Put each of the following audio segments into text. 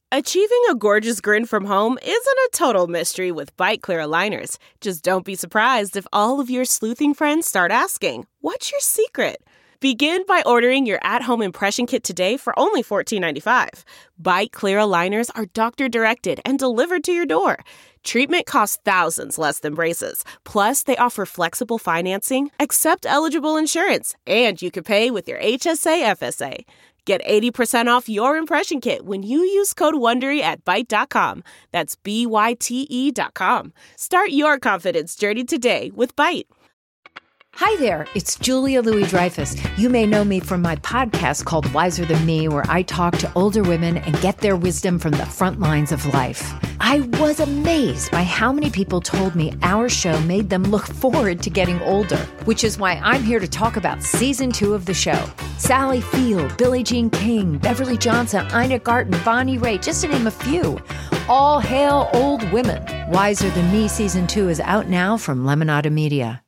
Achieving a gorgeous grin from home isn't a total mystery with Byte Clear aligners. Just don't be surprised if all of your sleuthing friends start asking, "What's your secret?" Begin by ordering your at-home impression kit today for only $14.95. Byte Clear aligners are doctor-directed and delivered to your door. Treatment costs thousands less than braces. Plus, they offer flexible financing, accept eligible insurance, and you can pay with your HSA FSA. Get 80% off your impression kit when you use code WONDERY at Byte.com. That's BYTE.com. Start your confidence journey today with Byte. Hi there, it's Julia Louis-Dreyfus. You may know me from my podcast called Wiser Than Me, where I talk to older women and get their wisdom from the front lines of life. I was amazed by how many people told me our show made them look forward to getting older, which is why I'm here to talk about season 2 of the show. Sally Field, Billie Jean King, Beverly Johnson, Ina Garten, Bonnie Raitt, just to name a few. All hail old women. Wiser Than Me season 2 is out now from Lemonada Media.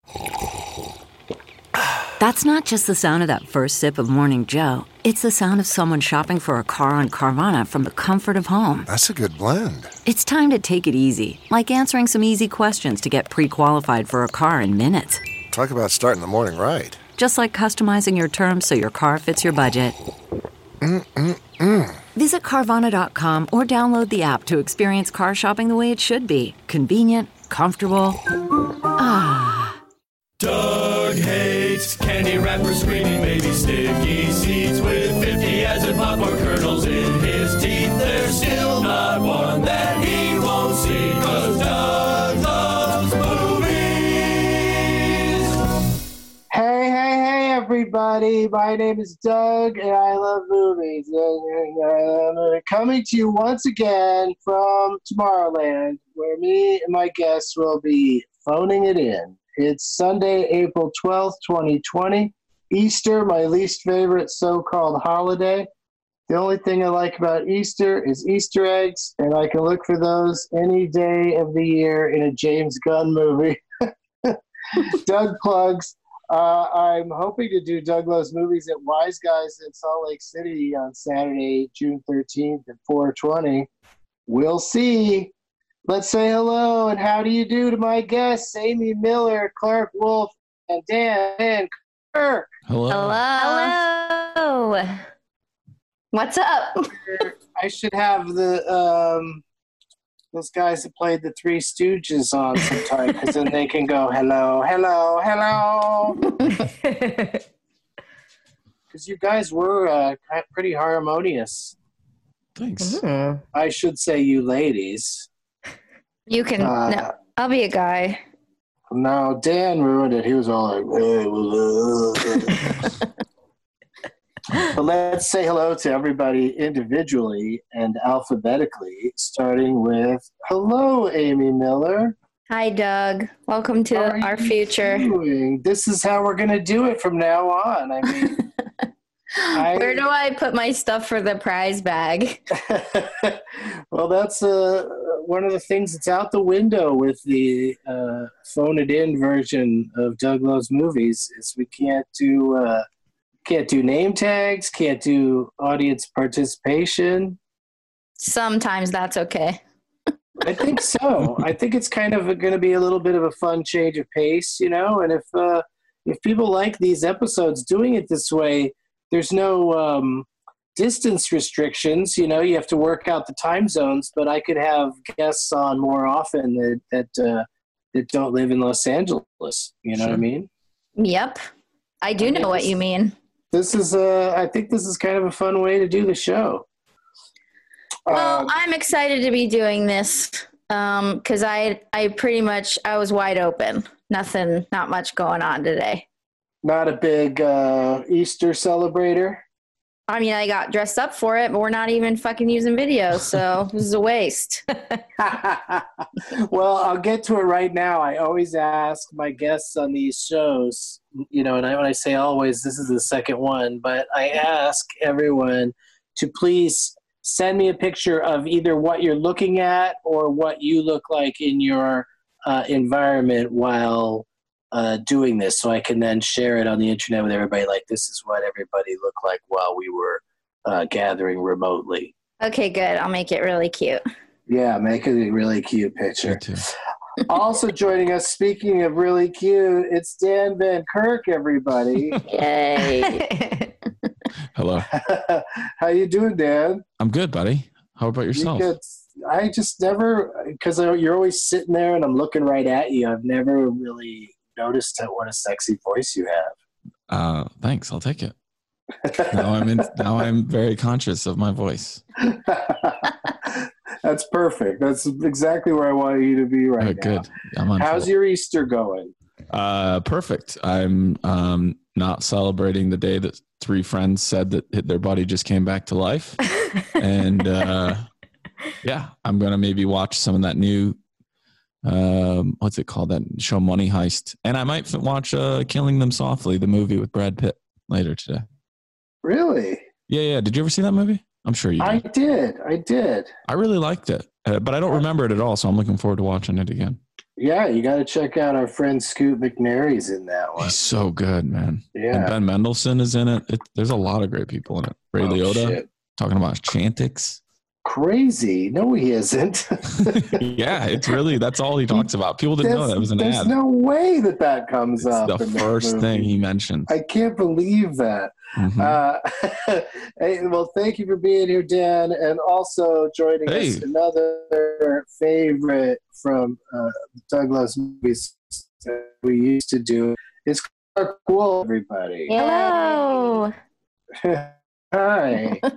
That's not just the sound of that first sip of Morning Joe. It's the sound of someone shopping for a car on Carvana from the comfort of home. That's a good blend. It's time to take it easy, like answering some easy questions to get pre-qualified for a car in minutes. Talk about starting the morning right. Just like customizing your terms so your car fits your budget. Visit Carvana.com or download the app to experience car shopping the way it should be. Convenient, comfortable. Doug hates candy wrappers, screaming baby sticky seeds with 50 acid popcorn kernels in his teeth. There's still not one that he won't see, 'cause Doug loves movies. Hey, everybody. My name is Doug, and I love movies. I'm coming to you once again from Tomorrowland, where me and my guests will be phoning it in. It's Sunday, April 12th, 2020. Easter, my least favorite so-called holiday. The only thing I like about Easter is Easter eggs, and I can look for those any day of the year in a James Gunn movie. Doug plugs. I'm hoping to do Doug Loves Movies at Wise Guys in Salt Lake City on Saturday, June 13th at 4:20. We'll see. Let's say hello and how do you do to my guests, Amy Miller, Clark Wolf, and Dan Kirk. Hello. Hello. What's up? I should have the those guys that played the Three Stooges on sometime, because then they can go hello, hello, hello. Because you guys were pretty harmonious. Thanks. I should say you ladies. You can. No, I'll be a guy. No, Dan ruined it. He was all like, But let's say hello to everybody individually and alphabetically, starting with hello, Amy Miller. Hi, Doug. Welcome to our future. This is how we're going to do it from now on. I mean, where do I put my stuff for the prize bag? Well, that's one of the things that's out the window with the phone it in version of Doug Loves Movies is we can't do name tags, can't do audience participation. Sometimes that's okay. I think so. I think it's kind of going to be a little bit of a fun change of pace, you know. And if people like these episodes, doing it this way, there's no distance restrictions. You know, you have to work out the time zones. But I could have guests on more often that don't live in Los Angeles. You know what I mean? Yep, I do know what you mean. This is I think this is kind of a fun way to do the show. Well, I'm excited to be doing this because I was wide open. Not much going on today. Not a big Easter celebrator? I mean, I got dressed up for it, but we're not even fucking using video, so this is a waste. Well, I'll get to it right now. I always ask my guests on these shows, you know, and when I say always, this is the second one, but I ask everyone to please send me a picture of either what you're looking at or what you look like in your environment while doing this, so I can then share it on the internet with everybody. Like, this is what everybody looked like while we were gathering remotely. Okay, good. I'll make it really cute. Yeah, make it a really cute picture. Me too. Also joining us, speaking of really cute, it's Dan Van Kirk, everybody. Yay. Hello. How you doing, Dan? I'm good, buddy. How about yourself? I just never, because you're always sitting there and I'm looking right at you. I've never really noticed what a sexy voice you have. Thanks. I'll take it. Now I'm very conscious of my voice. That's perfect. That's exactly where I want you to be right now. Good. How's your Easter going? Perfect. I'm not celebrating the day that 3 friends said that their buddy just came back to life. And yeah, I'm going to maybe watch some of that new, what's it called? That show Money Heist. And I might watch Killing Them Softly, the movie with Brad Pitt later today. Really? Yeah. Did you ever see that movie? I'm sure you did. I did. I really liked it, but I don't remember it at all, so I'm looking forward to watching it again. Yeah, you got to check out our friend Scoot McNairy's in that one. He's so good, man. Yeah. And Ben Mendelsohn is in it. There's a lot of great people in it. Ray Liotta, shit. talking about Chantix. Crazy. No, he isn't. Yeah, it's really, that's all he talks about. People didn't know that was an ad. There's no way that comes it's up. the first thing he mentioned. I can't believe that. Mm-hmm. Hey, well, thank you for being here, Dan, and also joining us, another favorite from Douglas movies that we used to do. It's Clark Wool, everybody. Hello. Hi.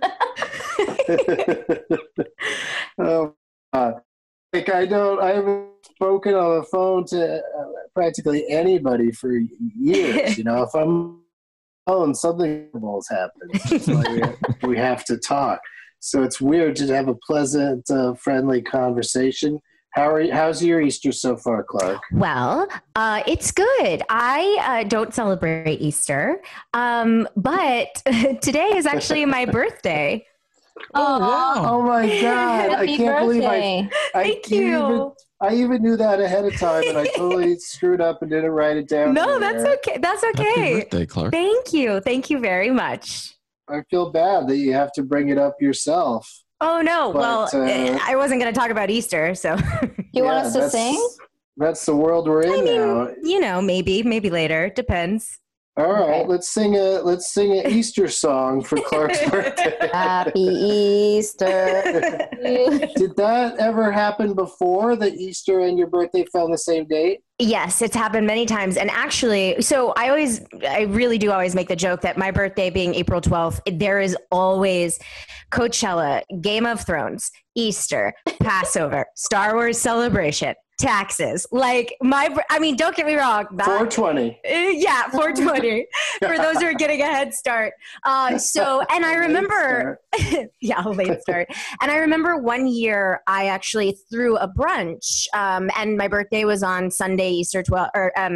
Like I haven't spoken on the phone to practically anybody for years. You know, if I'm on something has happened, so we have to talk. So it's weird to have a pleasant, friendly conversation. How's your Easter so far, Clark? Well, it's good. I don't celebrate Easter, but today is actually my birthday. Oh, wow. Oh my God. Happy I can't believe Thank you. I even knew that ahead of time, and I totally screwed up and didn't write it down. No, that's okay. That's okay. Happy birthday, Clark. Thank you. Thank you very much. I feel bad that you have to bring it up yourself. Oh, no. But, I wasn't going to talk about Easter, so. You want us to sing? That's the world we're in now. You know, maybe later. Depends. All right, let's sing an Easter song for Clark's birthday. Happy Easter. Did that ever happen before, that Easter and your birthday fell on the same date? Yes, it's happened many times. And actually, so I really do always make the joke that my birthday being April 12th, there is always Coachella, Game of Thrones, Easter, Passover, Star Wars Celebration, taxes. Like don't get me wrong. 420. Yeah, 420 for those who are getting a head start. And I remember, a late start. And I remember one year I actually threw a brunch, and my birthday was on Sunday, Easter 12th,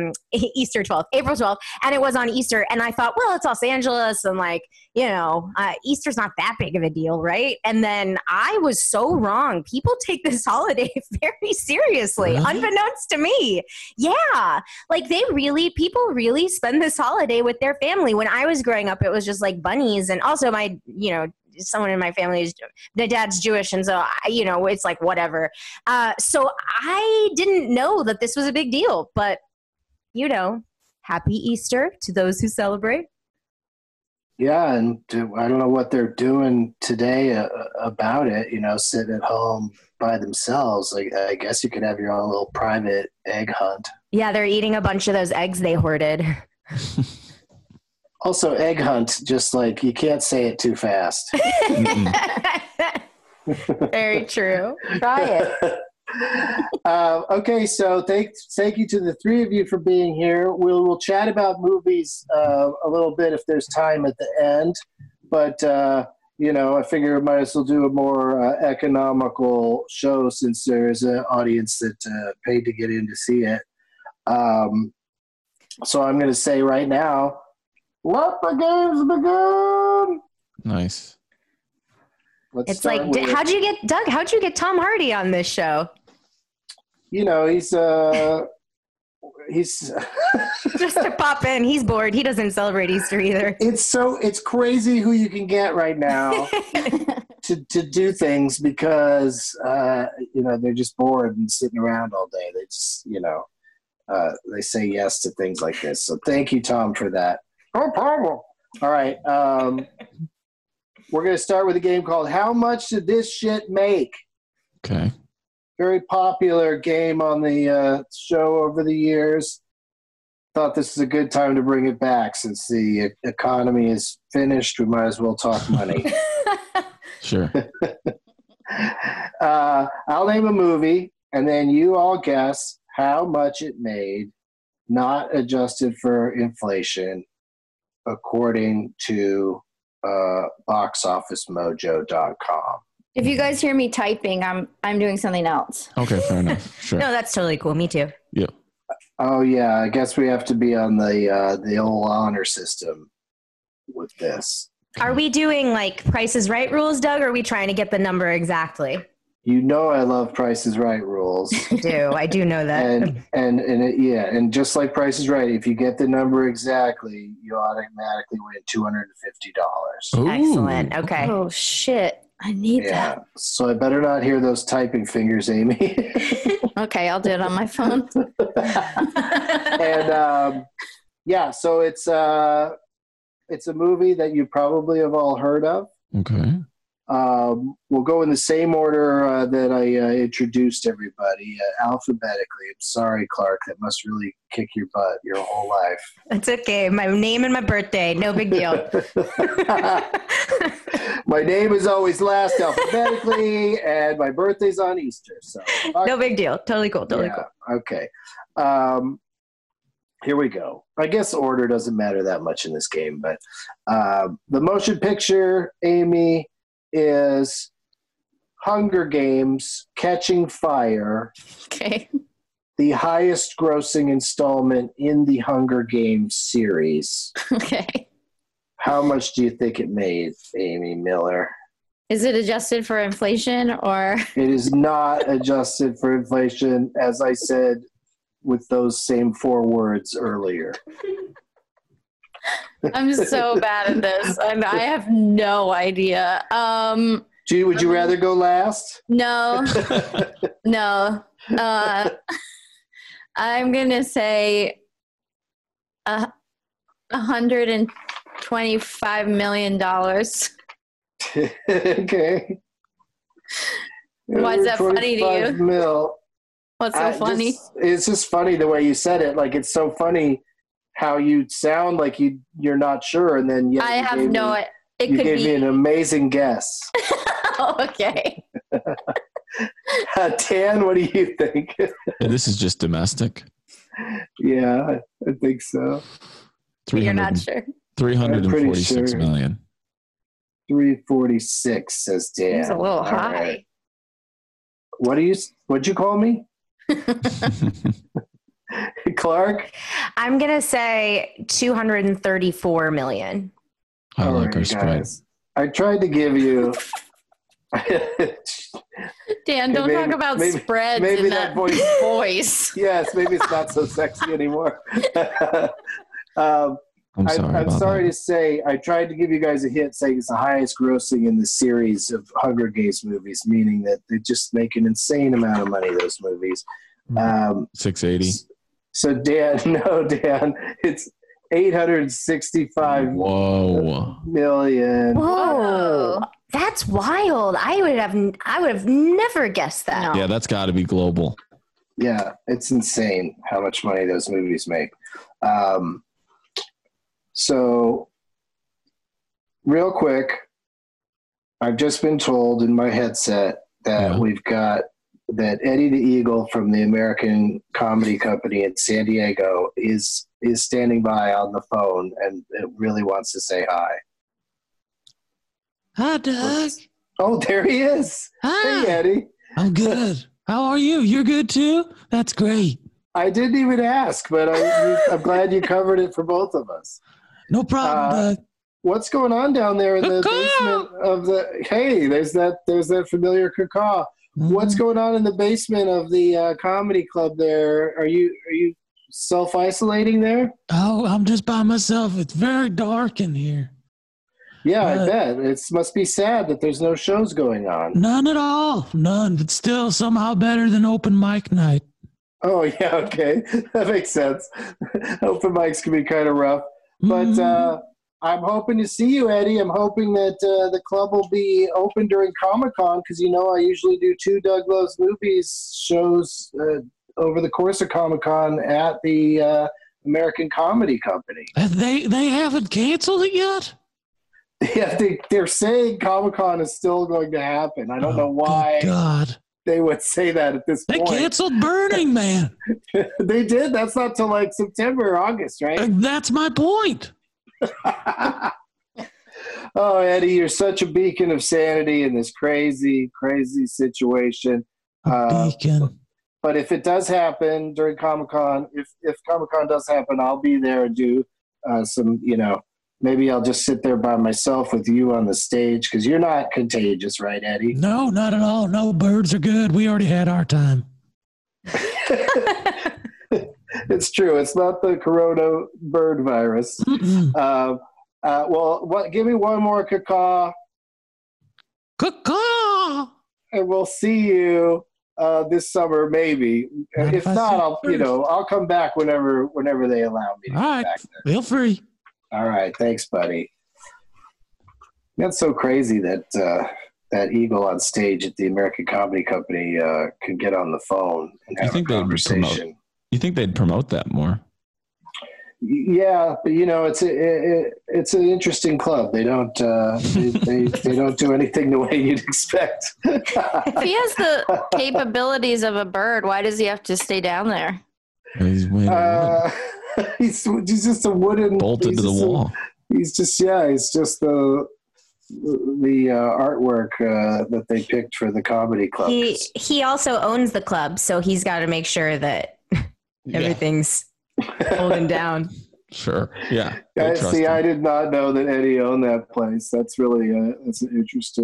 April 12th, and it was on Easter. And I thought, well, it's Los Angeles, and Easter's not that big of a deal, right? And then I was so wrong. People take this holiday very seriously. Really? Unbeknownst to me. Yeah. People really spend this holiday with their family. When I was growing up, it was just like bunnies. And also someone in my family is, the dad's Jewish. And so, it's like whatever. So I didn't know that this was a big deal, but happy Easter to those who celebrate. Yeah, and I don't know what they're doing today about it, sitting at home by themselves. I guess you could have your own little private egg hunt. Yeah, they're eating a bunch of those eggs they hoarded. Also, egg hunt, just you can't say it too fast. Very true. Try it. Okay, so thank you to the three of you for being here. We'll chat about movies a little bit if there's time at the end, but I figure I might as well do a more economical show since there is an audience that paid to get in to see it. So I'm going to say right now, let the games begin. Nice. It's like, how'd you get Tom Hardy on this show? He's He's Just to pop in. He's bored. He doesn't celebrate Easter either. It's crazy who you can get right now to do things because they're just bored and sitting around all day. They just they say yes to things like this. So thank you, Tom, for that. No problem. All right. We're going to start with a game called How Much Did This Shit Make? Okay. Very popular game on the show over the years. Thought this is a good time to bring it back since the economy is finished. We might as well talk money. Sure. I'll name a movie, and then you all guess how much it made, not adjusted for inflation, according to boxofficemojo.com. If you guys hear me typing, I'm doing something else. Okay, fair enough. Sure. No, that's totally cool. Me too. Yep. Oh yeah, I guess we have to be on the old honor system with this. Are we doing like Price is Right rules, Doug, or are we trying to get the number exactly? You know I love Price is Right rules. I do know that. And just like Price is Right, if you get the number exactly, you automatically win $250. Excellent. Okay. Oh shit. I need that. So I better not hear those typing fingers, Amy. Okay, I'll do it on my phone. And so it's a movie that you probably have all heard of. Okay. We'll go in the same order that I introduced everybody, alphabetically. I'm sorry, Clark. That must really kick your butt your whole life. That's okay. My name and my birthday. No big deal. My name is always last alphabetically, and my birthday's on Easter. So no big deal. Totally cool. Cool. Okay. Here we go. I guess order doesn't matter that much in this game, but the motion picture, Amy, is Hunger Games: Catching Fire. Okay. The highest grossing installment in the Hunger Games series. Okay. How much do you think it made, Amy Miller? Is it adjusted for inflation or? It is not adjusted for inflation, as I said with those same 4 words earlier. I'm so bad at this. I have no idea. Would you rather go last? No. No. I'm going to say $125 million. Okay. Why's that funny to you? What's so funny? It's just funny the way you said it. Like, it's so funny how you sound like you're not sure, and then I have no idea. You gave me an amazing guess. Okay. Dan, what do you think? This is just domestic. Yeah, I think so. You're not sure. 346 million. 346 says Dan. It's a little high. Right. What'd you call me? Clark? I'm going to say 234 million. I like our spread. I tried to give you. Dan, don't talk about spreads in that voice. Yes, maybe it's not so sexy anymore. I'm sorry to say, I tried to give you guys a hint saying it's the highest grossing in the series of Hunger Games movies, meaning that they just make an insane amount of money, those movies. 680. So Dan, it's 865 million. Whoa. That's wild. I would have never guessed that. Yeah, that's got to be global. Yeah, it's insane how much money those movies make. So, real quick, I've just been told in my headset that we've got that Eddie the Eagle from the American Comedy Company in San Diego is standing by on the phone and really wants to say hi. Hi, Doug. Oh, there he is. Hi. Hey, Eddie. I'm good. How are you? You're good too? That's great. I didn't even ask, but I'm glad you covered it for both of us. No problem, Doug. What's going on down there in the basement of the? Hey, there's that familiar caw. What's going on in the basement of the comedy club there? Are you self-isolating there? Oh, I'm just by myself. It's very dark in here. Yeah, I bet. It must be sad that there's no shows going on. None at all. None. But still somehow better than open mic night. Oh, yeah, okay. That makes sense. Open mics can be kind of rough. But I'm hoping to see you, Eddie. I'm hoping that the club will be open during Comic-Con because, I usually do 2 Doug Loves Movies shows over the course of Comic-Con at the American Comedy Company. They haven't canceled it yet? Yeah, they're saying Comic-Con is still going to happen. I don't know why God. They would say that at this point. They canceled Burning Man. They did? That's not till like September or August, right? That's my point. Oh, Eddie, you're such a beacon of sanity in this crazy, crazy situation. Beacon. But if it does happen during Comic-Con, if Comic-Con does happen, I'll be there and do some, maybe I'll just sit there by myself with you on the stage because you're not contagious, right, Eddie? No, not at all. No, birds are good. We already had our time. It's true. It's not the corona bird virus. Give me one more caw. Caw. And we'll see you this summer, maybe. If not, I'll come back whenever they allow me. All right, feel free. All right, thanks, buddy. That's so crazy that that eagle on stage at the American Comedy Company could get on the phone and have a conversation. You think they'd promote that more? Yeah, but it's an interesting club. They don't they don't do anything the way you'd expect. If he has the capabilities of a bird, why does he have to stay down there? He's just a wooden bolted to the wall. He's just the artwork that they picked for the comedy club. He also owns the club, so he's got to make sure that everything's holding down. Sure. Yeah. I did not know that Eddie owned that place. That's really that's an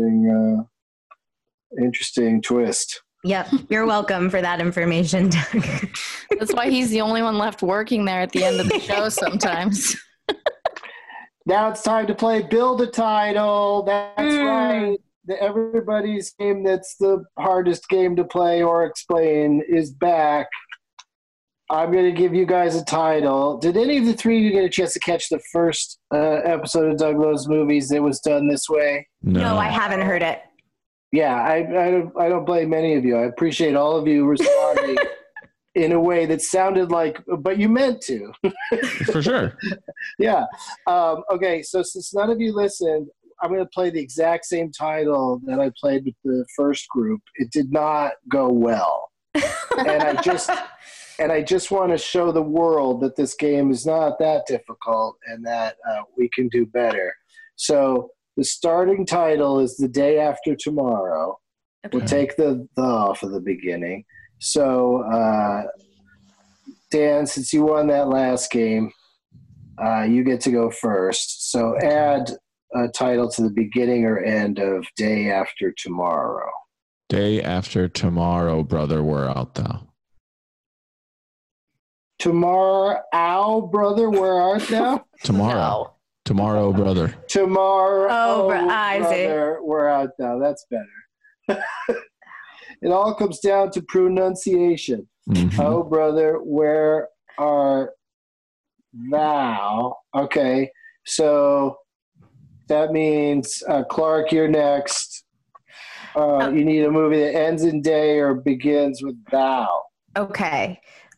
interesting twist. Yep. You're welcome for that information, Doug. That's why he's the only one left working there at the end of the show sometimes. Now it's time to play Build a Title. That's right. Everybody's game that's the hardest game to play or explain is back. I'm going to give you guys a title. Did any of the three of you get a chance to catch the first episode of Doug Loves Movies that was done this way? No, I haven't heard it. Yeah, I don't blame any of you. I appreciate all of you responding in a way that sounded like, but you meant to. For sure. Yeah. Okay, so since none of you listened, I'm going to play the exact same title that I played with the first group. It did not go well. And I just want to show the world that this game is not that difficult and that we can do better. So the starting title is The Day After Tomorrow. Okay. We'll take the off of the beginning. So, Dan, since you won that last game, you get to go first. So add a title to the beginning or end of Day After Tomorrow. Day After Tomorrow, brother, where art thou? Tomorrow, brother, where art thou? Tomorrow. No. Tomorrow, brother. Tomorrow, brother, where art thou? That's better. It all comes down to pronunciation. Mm-hmm. Oh, brother, where art thou? Okay, so that means, Clark, you're next. You need a movie that ends in day or begins with thou. Okay.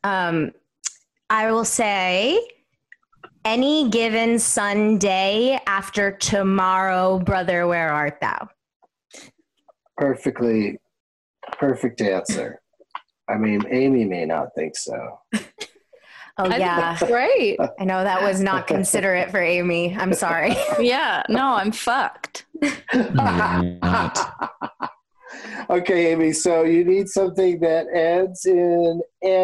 I will say Any Given Sunday After Tomorrow, brother, where art thou? Perfect answer. I mean, Amy may not think so. Oh, yeah. That's great. I know that was not considerate for Amy. I'm sorry. Yeah. No, I'm fucked. Okay, Amy. So you need something that ends in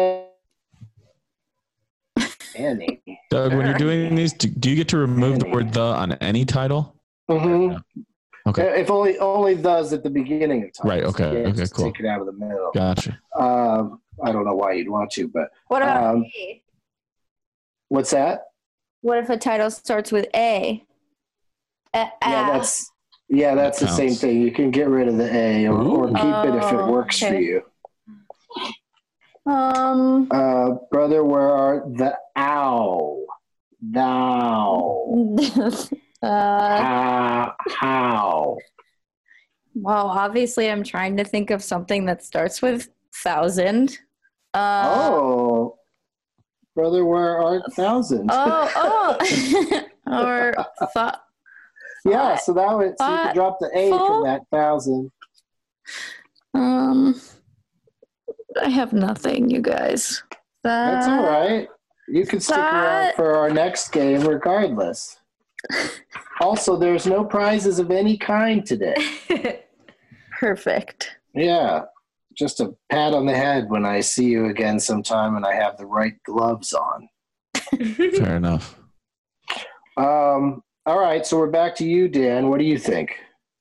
Annie. Doug, when you're doing these, do you get to remove the word "the" on any title? Mm-hmm. Okay. If only "the's" at the beginning of time. Right. Okay. Okay. Cool. Take it out of the middle. Gotcha. I don't know why you'd want to, but what about me? What's that? What if a title starts with A? That's the same thing. You can get rid of the A or keep it if it works for you. Brother, where art thou? How? Well, obviously, I'm trying to think of something that starts with 1,000. Brother, where art thousand? Or yeah, so that would so you could drop the A from that 1,000. I have nothing, you guys. That's all right. You can stick around for our next game regardless. Also, there's no prizes of any kind today. Perfect. Yeah. Just a pat on the head when I see you again sometime and I have the right gloves on. Fair enough. All right, so we're back to you, Dan. What do you think?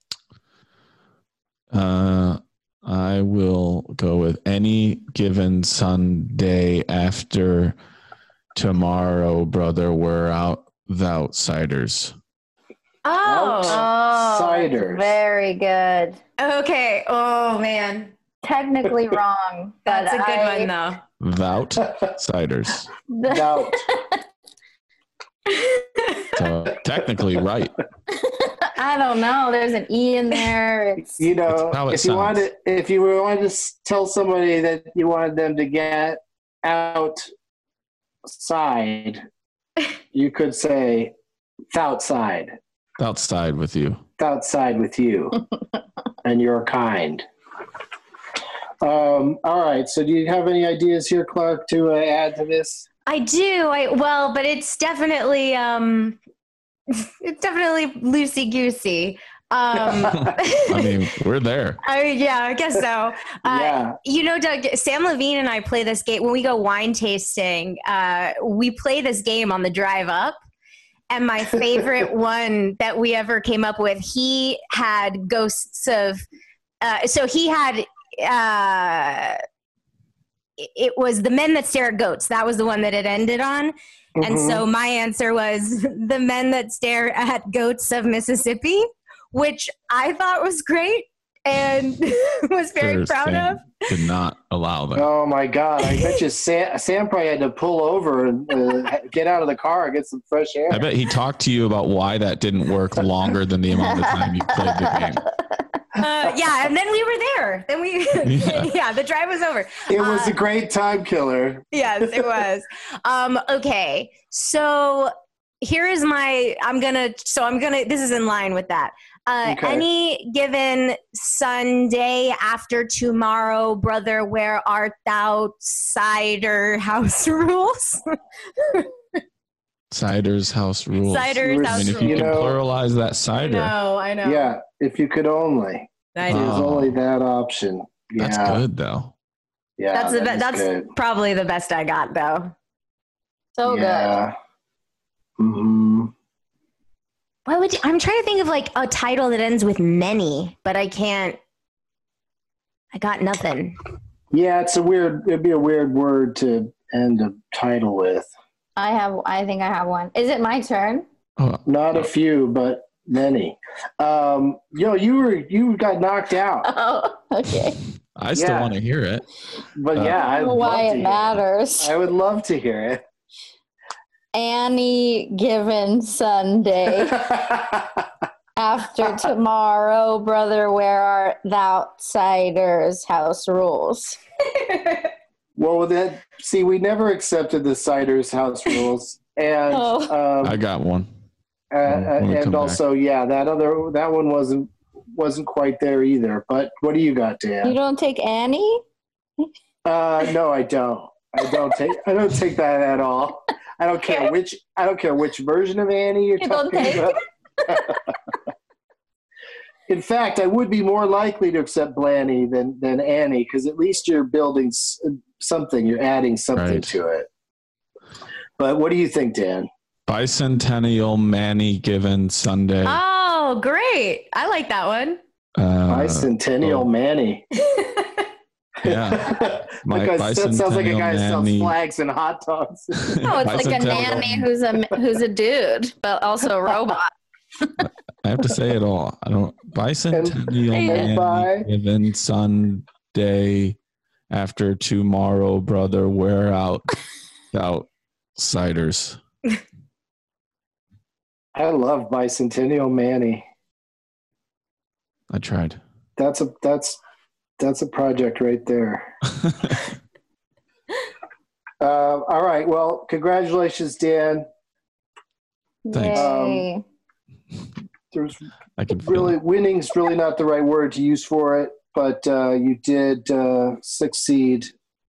I will go with any given Sunday after tomorrow, brother. We're out the outsiders. Outsiders. Very good. Okay. Oh, man. Technically wrong. That's a good one, though. Outsiders. Doubt. So technically right. I don't know. There's an E in there. It's, if you wanted to tell somebody that you wanted them to get outside, you could say outside. Outside with you. Outside with you. And you're kind. All right. So do you have any ideas here, Clark, to add to this? I do. But it's definitely loosey goosey. I mean, we're there. I guess so. Yeah. Doug, Sam Levine and I play this game when we go wine tasting. We play this game on the drive up. And my favorite one that we ever came up with, he had ghosts of. So he had. It was The Men That Stare at Goats. That was the one that it ended on. Mm-hmm. And so my answer was The Men That Stare at Goats of Mississippi, which I thought was great and was very proud of. Did not allow that. Oh, my God. I bet you Sam probably had to pull over and get out of the car and get some fresh air. I bet he talked to you about why that didn't work longer than the amount of time you played the game. And then we were there. Then the drive was over. It was a great time killer. Yes, it was. Okay, so here is this is in line with that. Okay. Any given Sunday after tomorrow, brother, where art thou? Cider house rules. Cider's house rules. Cider's house rules. If you can pluralize that cider. I know. Yeah, if you could only. There's only that option. Yeah. That's good, though. Yeah, that's probably the best I got, though. So good. Mm-hmm. I'm trying to think of like a title that ends with many, but I can't. I got nothing. Yeah, it'd be a weird word to end a title with. I think I have one. Is it my turn? Not a few, but many. You got knocked out. Oh, okay. I still want to hear it. But I don't know why it matters. I would love to hear it. Any given Sunday after tomorrow, brother, where are the outsiders' house rules? Well, we never accepted the cider's house rules, and I got one. And also, that one wasn't quite there either. But what do you got, Dan? You don't take Annie? No, I don't. I don't take that at all. I don't care which version of Annie you're talking about. In fact, I would be more likely to accept Blanny than Annie, because at least you're building something. You're adding something to it. But what do you think, Dan? Bicentennial Manny given Sunday. Oh, great. I like that one. Bicentennial Manny. Yeah. Because that sounds like a guy who sells nanny. flags and hot dogs. No, it's like a nanny who's a dude, but also a robot. I have to say it all. I don't. Bicentennial nanny given Sunday after tomorrow, brother. Wear out outsiders. I love Bicentennial Manny. I tried. That's a project right there. All right. Well, congratulations, Dan. Thanks. There's I can really winning's really not the right word to use for it, but you did succeed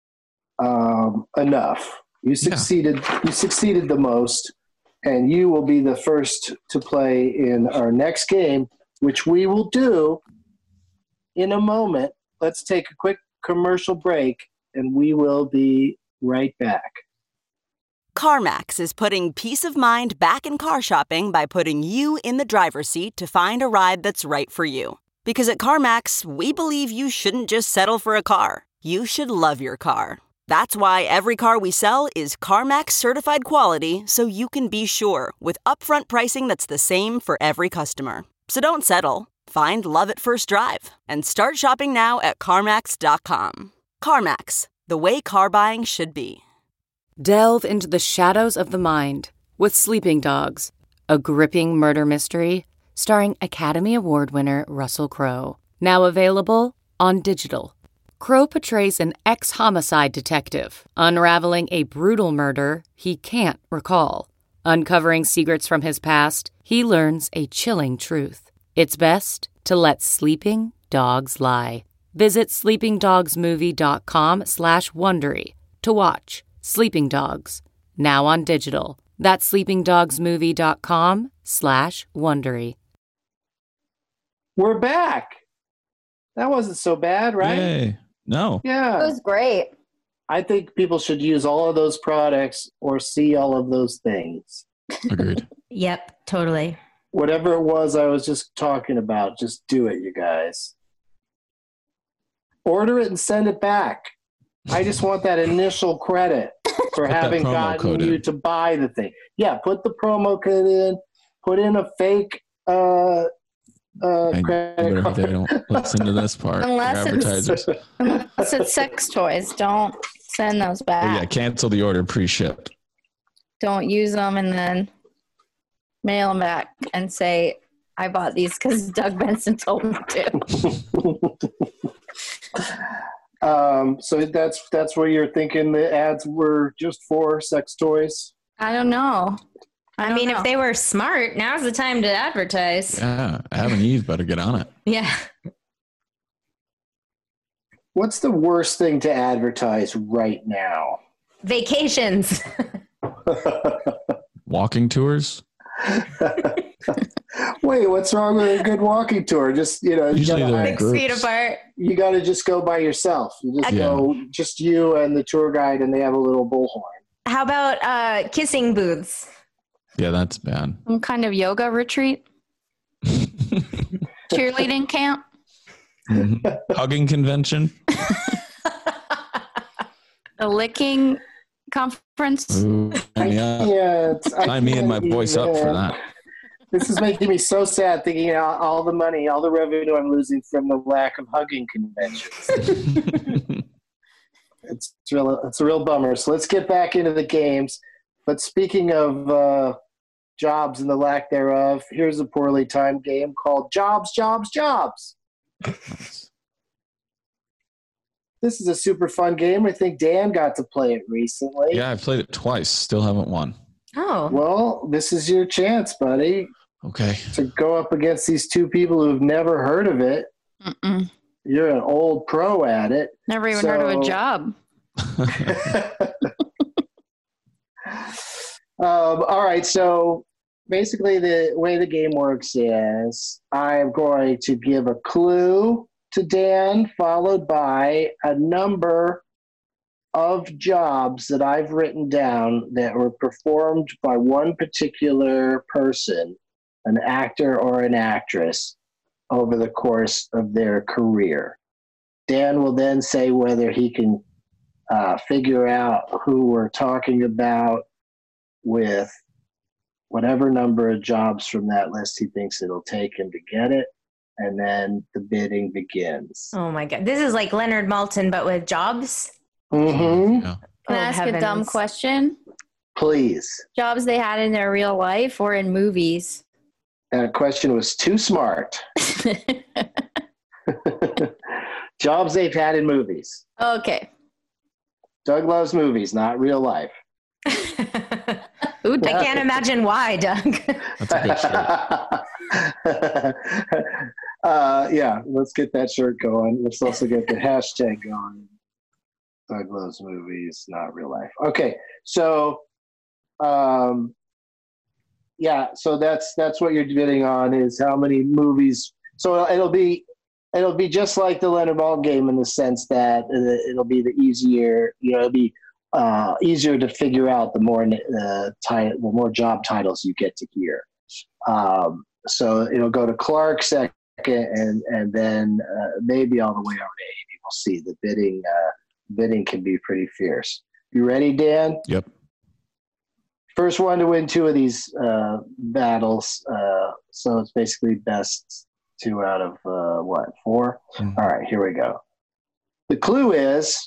enough. You succeeded. Yeah. You succeeded the most, and you will be the first to play in our next game, which we will do in a moment. Let's take a quick commercial break, and we will be right back. CarMax is putting peace of mind back in car shopping by putting you in the driver's seat to find a ride that's right for you. Because at CarMax, we believe you shouldn't just settle for a car. You should love your car. That's why every car we sell is CarMax certified quality, so you can be sure with upfront pricing that's the same for every customer. So don't settle. Find love at first drive and start shopping now at CarMax.com. CarMax, the way car buying should be. Delve into the shadows of the mind with Sleeping Dogs, a gripping murder mystery starring Academy Award winner Russell Crowe. Now available on digital. Crowe portrays an ex-homicide detective unraveling a brutal murder he can't recall. Uncovering secrets from his past, he learns a chilling truth. It's best to let sleeping dogs lie. Visit sleepingdogsmovie.com/Wondery to watch Sleeping Dogs, now on digital. That's sleepingdogsmovie.com/Wondery. We're back. That wasn't so bad, right? Yay. No. Yeah. It was great. I think people should use all of those products or see all of those things. Agreed. Yep, totally. Whatever it was I was just talking about, just do it, you guys. Order it and send it back. I just want that initial credit for having gotten you to buy the thing. Yeah, put the promo code in. Put in a fake credit card. They don't listen to this part. Unless it's sex toys, don't send those back. Oh, yeah, cancel the order pre-ship. Don't use them and then mail them back and say, I bought these because Doug Benson told me to. So that's where you're thinking the ads were just for sex toys? I don't know. I mean, if they were smart, now's the time to advertise. Yeah, Adam and Eve better get on it. Yeah. What's the worst thing to advertise right now? Vacations. Walking tours? Wait, what's wrong with a good walking tour? Just, usually they're 6 feet apart. You got to just go by yourself. You just go, just you and the tour guide, and they have a little bullhorn. How about kissing booths? Yeah, that's bad. Some kind of yoga retreat? Cheerleading camp? Mm-hmm. Hugging convention? A licking conference? Ooh, sign me and my voice up for that. This is making me so sad thinking all the money, all the revenue I'm losing from the lack of hugging conventions. It's a real bummer. So let's get back into the games. But speaking of jobs and the lack thereof, here's a poorly timed game called Jobs, Jobs, Jobs. This is a super fun game. I think Dan got to play it recently. Yeah, I played it twice. Still haven't won. Oh. Well, this is your chance, buddy. Okay. To go up against these two people who've never heard of it. Mm-mm. You're an old pro at it. Never even heard of a job. All right. So basically the way the game works is I'm going to give a clue to Dan, followed by a number of jobs that I've written down that were performed by one particular person, an actor or an actress, over the course of their career. Dan will then say whether he can figure out who we're talking about with whatever number of jobs from that list he thinks it'll take him to get it. And then the bidding begins. Oh my God. This is like Leonard Maltin, but with jobs. Mm-hmm. Yeah. Can I ask a dumb question? Please. Jobs they had in their real life or in movies? That question was too smart. Jobs they've had in movies. Okay. Doug loves movies, not real life. Ooh, I can't imagine why, Doug. That's a good shirt. Yeah, let's get that shirt going. Let's also get the hashtag going. Doug loves movies, not real life. Okay, so yeah, so that's what you're bidding on is how many movies. So it'll be just like the Leonard Maltin game in the sense that it'll be the easier, it'll be easier to figure out the more job titles you get to hear. So it'll go to Clark second, and then maybe all the way over to Amy. We'll see. The bidding can be pretty fierce. You ready, Dan? Yep. First one to win 2 of these battles. So it's basically best 2 out of 4? Mm-hmm. All right, here we go. The clue is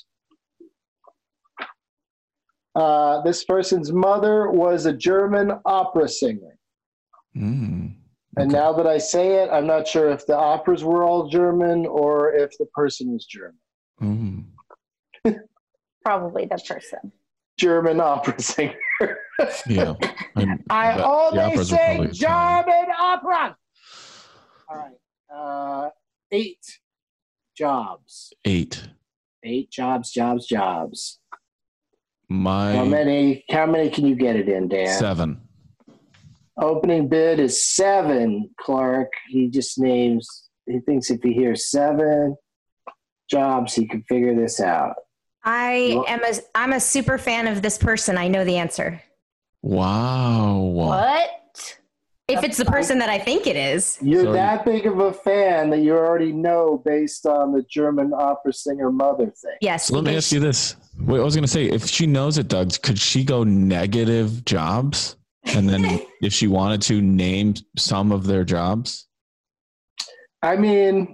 this person's mother was a German opera singer. Mm. And now that I say it, I'm not sure if the operas were all German or if the person was German. Mm. Probably the person. German opera singer. Yeah. I only sing German opera. All right. 8 jobs. 8. 8 jobs. How How many can you get it in, Dan? 7. Opening bid is 7, Clark. He thinks if he hears 7 jobs, he can figure this out. I'm a super fan of this person. I know the answer. Wow. What? If it's the person that I think it is. You're that big of a fan that you already know based on the German opera singer mother thing. Yes. So let me ask you this. Wait, I was going to say, if she knows it, Doug, could she go negative jobs? And then if she wanted to name some of their jobs? I mean,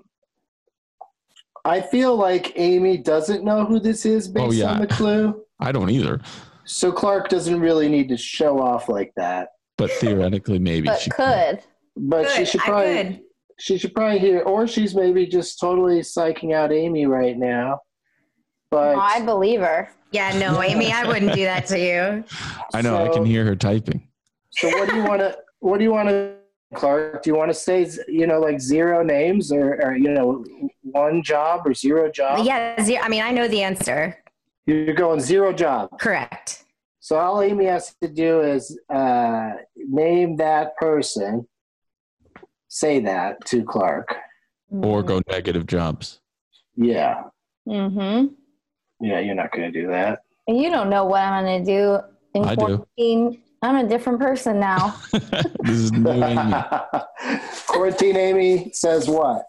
I feel like Amy doesn't know who this is based on the clue. I don't either. So Clark doesn't really need to show off like that. But theoretically, maybe she could. But she should probably hear, or she's maybe just totally psyching out Amy right now. But I believe her. Yeah, no, Amy, I wouldn't do that to you. I know. I can hear her typing. So what do you want to, Clark? Do you want to say, like 0 names or 1 job or 0 jobs? Yeah, I mean, I know the answer. You're going 0 jobs. Correct. So all Amy has to do is name that person, say that to Clark. Or go negative jobs. Yeah. Mm-hmm. Yeah, you're not going to do that. You don't know what I'm going to do in I quarantine. do. I'm a different person now. This is new Amy. Quarantine Amy says what?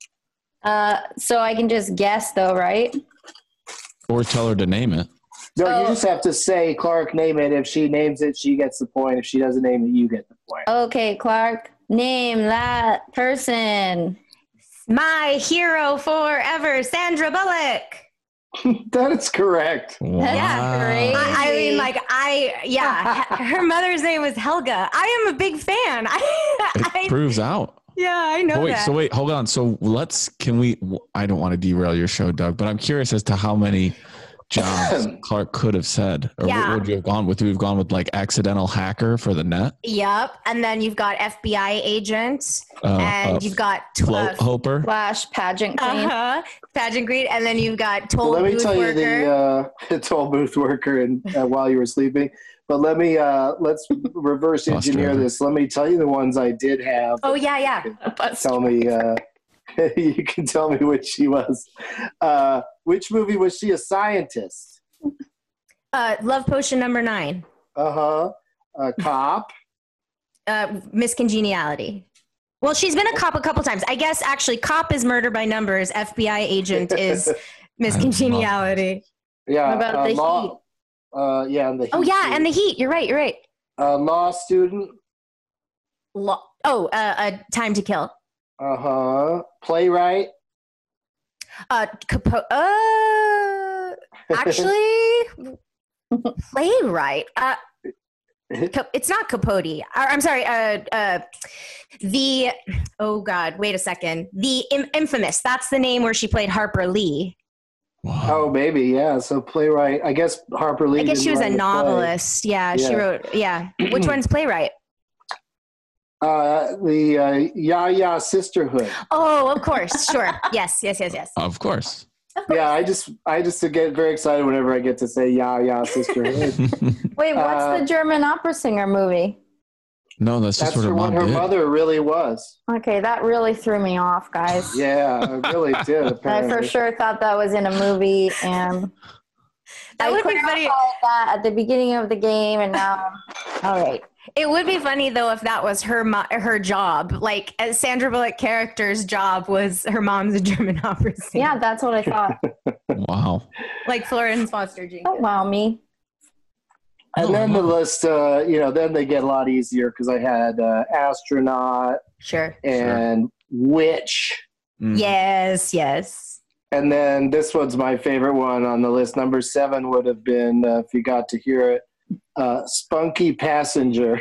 So I can just guess though, right? Or tell her to name it. No, you just have to say, Clark, name it. If she names it, she gets the point. If she doesn't name it, you get the point. Okay, Clark, name that person. My hero forever, Sandra Bullock. That is correct. Wow. Yeah, crazy. I mean, her mother's name was Helga. I am a big fan. It proves out. Yeah, I know that. So wait, hold on. So I don't want to derail your show, Doug, but I'm curious as to how many jobs Clark could have said. Or what would you have gone with? We've gone with like accidental hacker for the net. Yep. And then you've got FBI agent. And you've got float hoper. Slash pageant queen. Pageant queen. And then you've got toll Let me booth tell worker. you the toll booth worker and while you were sleeping. But let's reverse engineer this. Let me tell you the ones I did have. Oh, yeah. Tell me, you can tell me which she was. Which movie was she a scientist? Love Potion number 9. A cop. Miss Congeniality. Well, she's been a cop a couple times. I guess actually cop is Murder by Numbers. FBI agent is Miss Congeniality. Yeah. What about the law, Heat? And the Heat. Oh, yeah, and the Heat. You're right. Law student. Time to Kill. Playwright. Actually, playwright. It's not Capote. I'm sorry. Wait a second. The Infamous. That's the name where she played Harper Lee. Wow. Oh, maybe, yeah. So playwright. I guess Harper Lee. I guess she was a novelist. Yeah, she wrote. Yeah. Which one's playwright? The Ya-Ya Sisterhood. Oh, of course. Sure. Yes. Of course. Yeah, I just get very excited whenever I get to say Ya-Ya Sisterhood. Wait, what's the German opera singer movie? No, that's just what her mom did. Her mother really was. Okay, that really threw me off, guys. Yeah, it really did, apparently. I for sure thought that was in a movie, and that would be funny. That at the beginning of the game, and now, all right. It would be funny though if that was her job. Like as Sandra Bullock character's job was her mom's a German opera singer. Yeah, that's what I thought. Wow. Like Florence Foster Jenkins. Don't wow me. And then the list, then they get a lot easier because I had astronaut. Sure. And witch. Mm. Yes. And then this one's my favorite one on the list. Number 7 would have been, if you got to hear it, Spunky Passenger.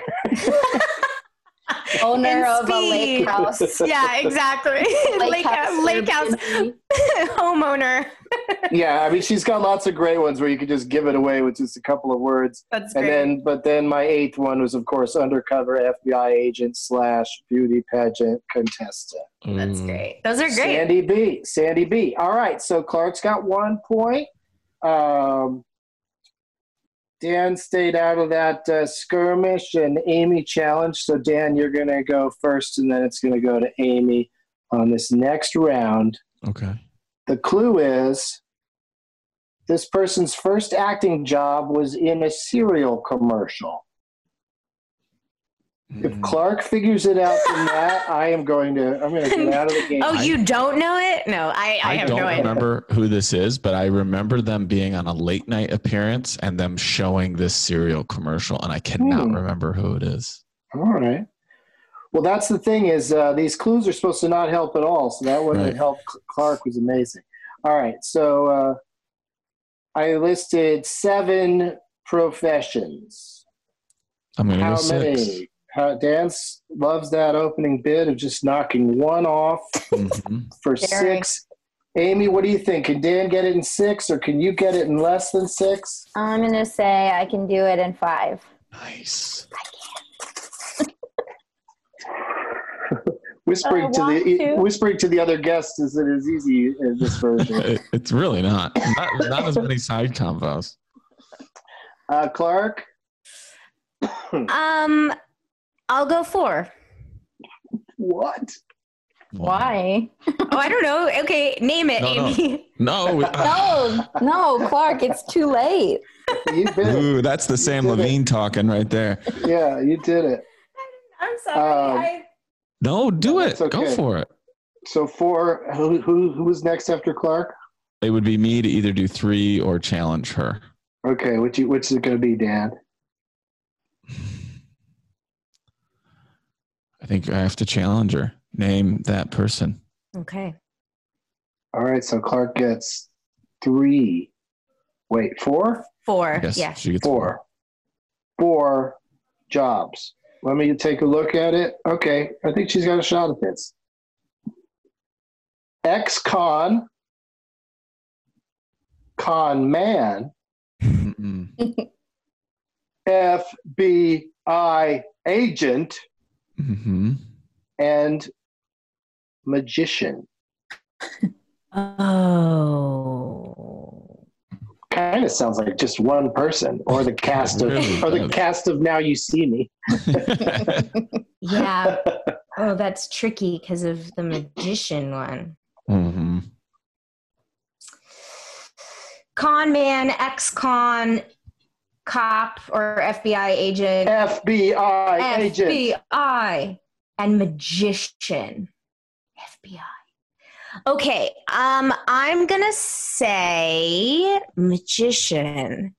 Owner of a lake house. Yeah, exactly. Lake house homeowner. Yeah, I mean, she's got lots of great ones where you could just give it away with just a couple of words. That's great. But then my 8th one was, of course, undercover FBI agent / beauty pageant contestant. That's great. Those are great. Sandy B. All right, so Clark's got 1 point. Dan stayed out of that skirmish and Amy challenged. So, Dan, you're going to go first, and then it's going to go to Amy on this next round. Okay. The clue is this person's first acting job was in a cereal commercial. If Clark figures it out from that, I'm going to get out of the game. Oh, you don't know it? No, I have no idea. I don't remember who this is, but I remember them being on a late night appearance and them showing this cereal commercial, and I cannot remember who it is. All right. Well, that's the thing is these clues are supposed to not help at all, so that wouldn't have helped. Clark was amazing. All right, so I listed 7 professions. I'm going to go 6. Many? Dan loves that opening bit of just knocking one off for 6. Amy, what do you think? Can Dan get it in 6 or can you get it in less than 6? I'm going to say I can do it in 5. Nice. I can. Whispering to the other guests is it as easy as this version. It's really not as many side combos. Clark? I'll go 4. What? Why? Oh, I don't know. Okay, name it, Amy. No, Clark, it's too late. Ooh, that's the Sam Levine talking right there. Yeah, you did it. I'm sorry. No, do it. Okay. Go for it. So 4, who was next after Clark? It would be me to either do 3 or challenge her. Okay, which is it going to be, Dan? I think I have to challenge her. Name that person. Okay. All right, so Clark gets 3. Wait, 4? 4. Yes, yeah. She gets 4. 4 jobs. Let me take a look at it. Okay, I think she's got a shot at this. Ex-con, con man, FBI agent, and magician. Oh. Kind of sounds like just one person, or the cast of, cast of Now You See Me. Yeah. Oh, that's tricky because of the magician one. Mm-hmm. Con man, ex-con, cop, or FBI agent. FBI agent. FBI. and magician. FBI. Okay, I'm gonna say magician.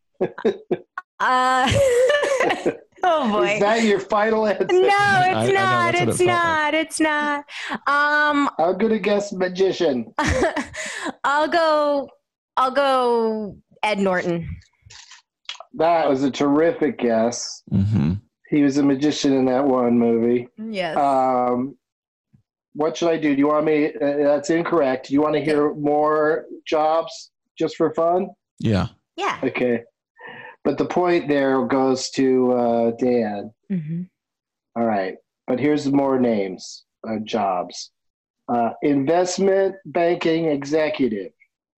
Oh boy. Is that your final answer? No, it's not. It's not. It's not. I'm gonna guess magician. I'll go Ed Norton. That was a terrific guess. Mm-hmm. He was a magician in that one movie. Yes. What should I do? Do you want me? That's incorrect. Do you want to hear more jobs just for fun? Yeah. Yeah. Okay. But the point there goes to Dan. Mm-hmm. All right. But here's more names, jobs. Investment banking executive.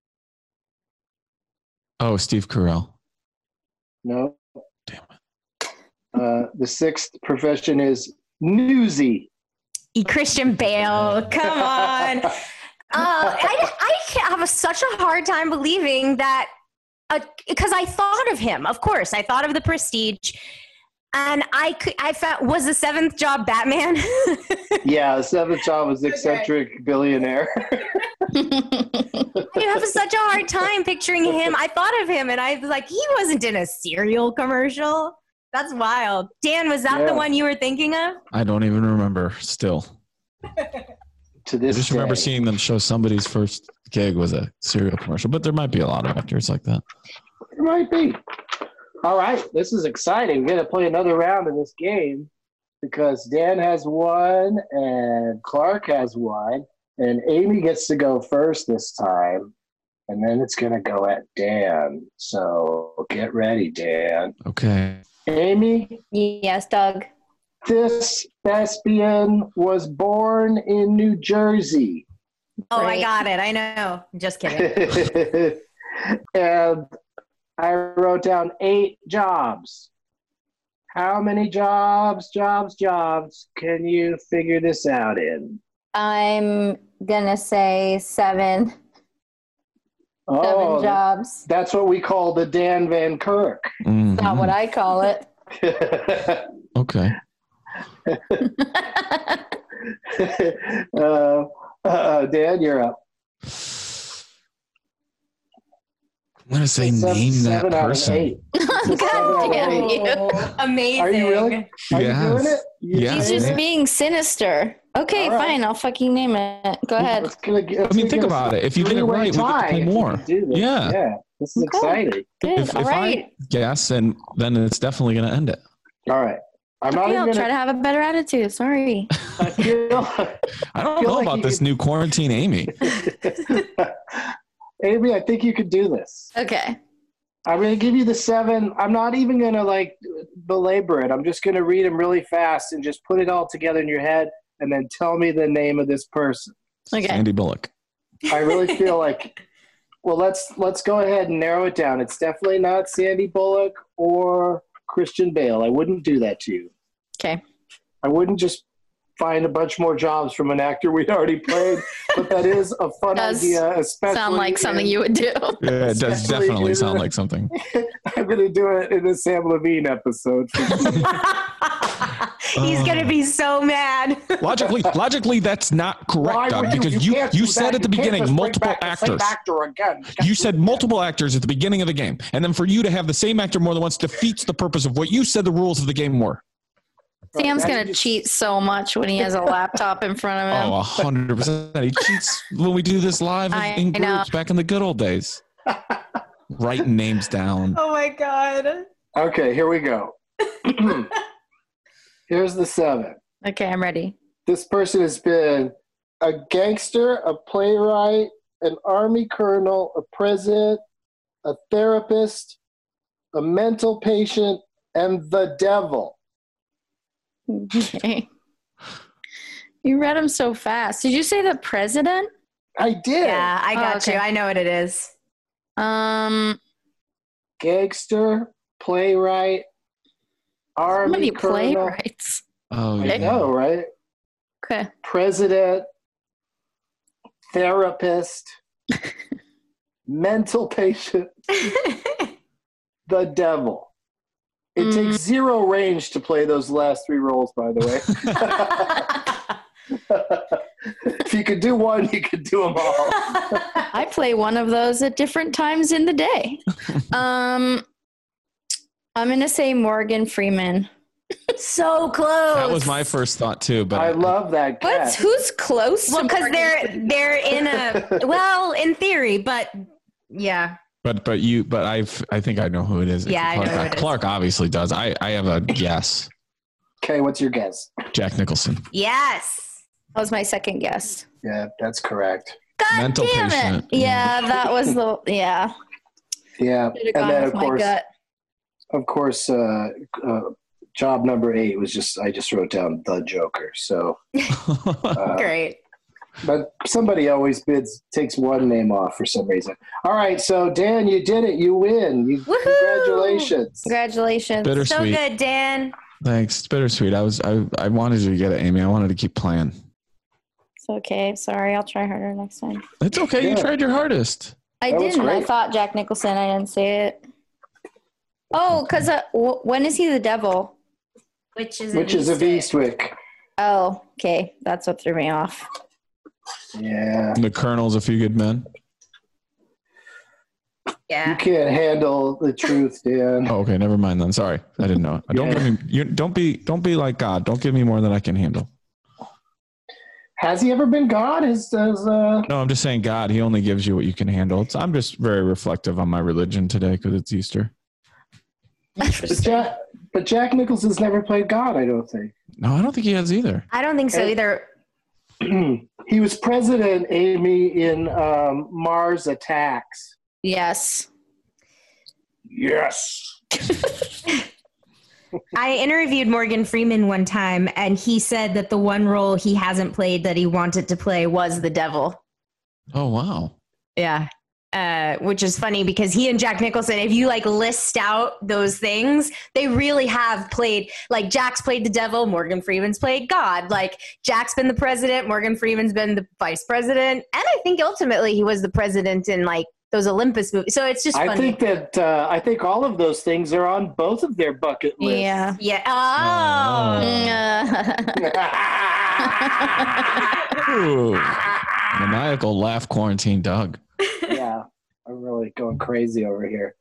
Oh, Steve Carell. No. Damn it. The sixth profession is newsy. Christian Bale. Come on. I have such a hard time believing that. Because I thought of him, of course. I thought of The Prestige, and I found, was the seventh job Batman? Yeah, the seventh job was eccentric billionaire. I have such a hard time picturing him. I thought of him, and I was like, he wasn't in a cereal commercial. That's wild. Dan, was that the one you were thinking of? I don't even remember still. To this I just remember seeing them show somebody's first gig was a cereal commercial, but there might be a lot of actors like that. There might be. All right, this is exciting. We're going to play another round of this game because Dan has one and Clark has one, and Amy gets to go first this time, and then it's going to go at Dan. So get ready, Dan. Okay. Amy? Yes, Doug. This thespian was born in New Jersey. Oh, I got it. I know. Just kidding. And I wrote down 8 jobs. How many jobs can you figure this out in? I'm going to say 7. Oh, 7 jobs. That's what we call the Dan Van Kirk. Mm-hmm. Not what I call it. Okay. Dan, you're up. I'm going to say name that person. God damn you. Amazing. Are you really? Are you doing it? He's just being sinister. Okay, fine. I'll fucking name it. Go ahead. Think about it. If you get it right, we can play more. Yeah. This is exciting. If I guess, and then it's definitely going to end it. All right. I'll try to have a better attitude. Sorry. I don't know about this new quarantine Amy. Amy, I think you could do this. Okay. I'm going to give you the 7. I'm not even going to belabor it. I'm just going to read them really fast and just put it all together in your head and then tell me the name of this person. Okay. Sandy Bullock. I really feel like, well, let's go ahead and narrow it down. It's definitely not Sandy Bullock or Christian Bale. I wouldn't do that to you. Okay. I wouldn't just find a bunch more jobs from an actor we'd already played, but that is a fun idea. Especially sound like something you would do. Yeah, it does definitely sound like something. I'm going to do it in the Sam Levine episode. He's going to be so mad. Logically, that's not correct, Doug, because you said at the beginning multiple actors. You said multiple actors at the beginning of the game, and then for you to have the same actor more than once defeats the purpose of what you said the rules of the game were. Sam's going to cheat so much when he has a laptop in front of him. Oh, 100%. He cheats when we do this live in groups back in the good old days. Writing names down. Oh, my God. Okay, here we go. Here's the 7. Okay, I'm ready. This person has been a gangster, a playwright, an army colonel, a president, a therapist, a mental patient, and the devil. Okay. You read them so fast. Did you say the president? I did. Yeah, I got you. I know what it is. Gangster, playwright, army colonel. Playwrights. Oh, I know, right? Okay. President, therapist, mental patient, the devil. It takes zero range to play those last 3 roles, by the way. If you could do one, you could do them all. I play one of those at different times in the day. I'm going to say Morgan Freeman. So close. That was my first thought too, but I love that guy. Who's close? Well, because they're in in theory, but yeah. But I think I know who it is. Yeah, I know who it is. Clark obviously does. I have a guess. Okay, what's your guess? Jack Nicholson. Yes. That was my second guess. Yeah, that's correct. God Mental damn patient. it. Yeah, that was yeah. Yeah, Should've and gone then with my gut. of course, job number 8 was I just wrote down the Joker. So Great. But somebody always takes one name off for some reason. All right, so Dan, you did it. You win. Congratulations. Congratulations. Bittersweet. So good, Dan. Thanks. It's bittersweet. I wanted you to get it, Amy. I wanted to keep playing. It's okay. Sorry, I'll try harder next time. It's okay. Yeah. You tried your hardest. I didn't. I thought Jack Nicholson. I didn't say it. Oh, because when is he the devil? Which is of Eastwick. Oh, okay. That's what threw me off. Yeah. The Colonel's A Few Good Men. Yeah. You can't handle the truth, Dan. Oh, okay. Never mind then. Sorry. I didn't know it. Don't be like God. Don't give me more than I can handle. Has he ever been God? No, I'm just saying God. He only gives you what you can handle. I'm just very reflective on my religion today because it's Easter. But Jack Nicholson's never played God, I don't think. No, I don't think he has either. I don't think so either. He was president, Amy, in Mars Attacks. Yes. Yes. I interviewed Morgan Freeman one time, and he said that the one role he hasn't played that he wanted to play was the devil. Oh, wow. Yeah. Which is funny because he and Jack Nicholson, if you list out those things, they really have played, Jack's played the devil, Morgan Freeman's played God. Jack's been the president, Morgan Freeman's been the vice president. And I think ultimately he was the president in those Olympus movies. So it's just funny. I think all of those things are on both of their bucket lists. Yeah. Yeah. Oh. Ooh. Maniacal laugh quarantine Doug. Yeah, I'm really going crazy over here.